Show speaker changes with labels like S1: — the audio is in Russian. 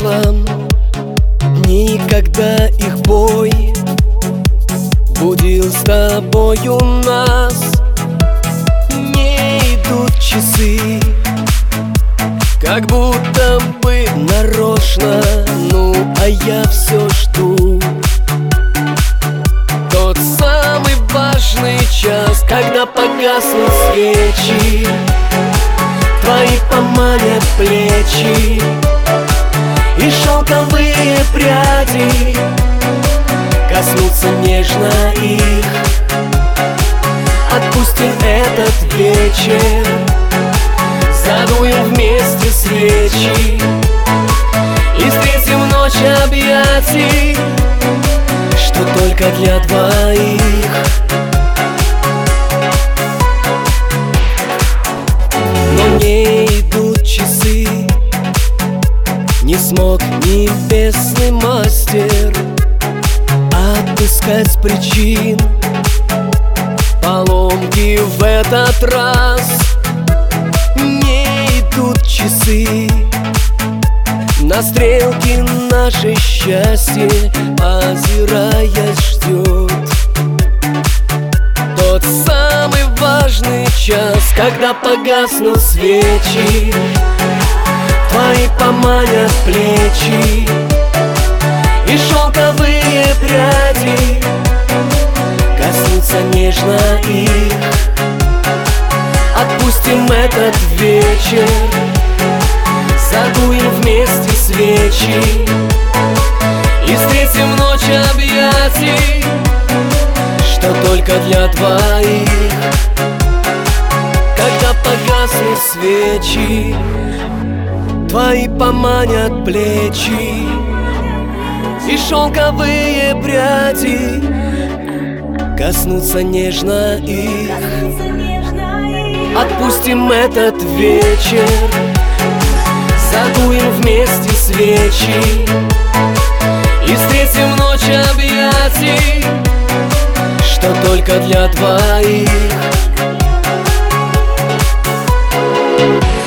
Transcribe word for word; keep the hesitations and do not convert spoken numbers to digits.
S1: прошлом дни, когда их бой будил с тобою нас. Не идут часы, как будто бы нарочно, ну а я все жду тот самый важный час, когда погаснут свечи, твои поманят плечи и шелковые пряди коснутся нежно их. Отпустим этот вечер, задуем вместе свечи и встретим ночь объятий, что только для двоих. Но не идут часы, не смог небесный мастер отыскать причин поломки в этот раз. Не идут часы, на стрелке наше счастье озираясь ждет тот самый важный час, когда погаснут свечи, твои поманят плечи и шелковые пряди коснутся нежно их. Отпустим этот вечер, задуем вместе свечи и встретим ночь объятий, что только для двоих. Когда погаснут свечи, твои поманят плечи и шелковые пряди коснутся нежно их. Отпустим этот вечер, задуем вместе свечи и встретим ночь объятий, что только для двоих.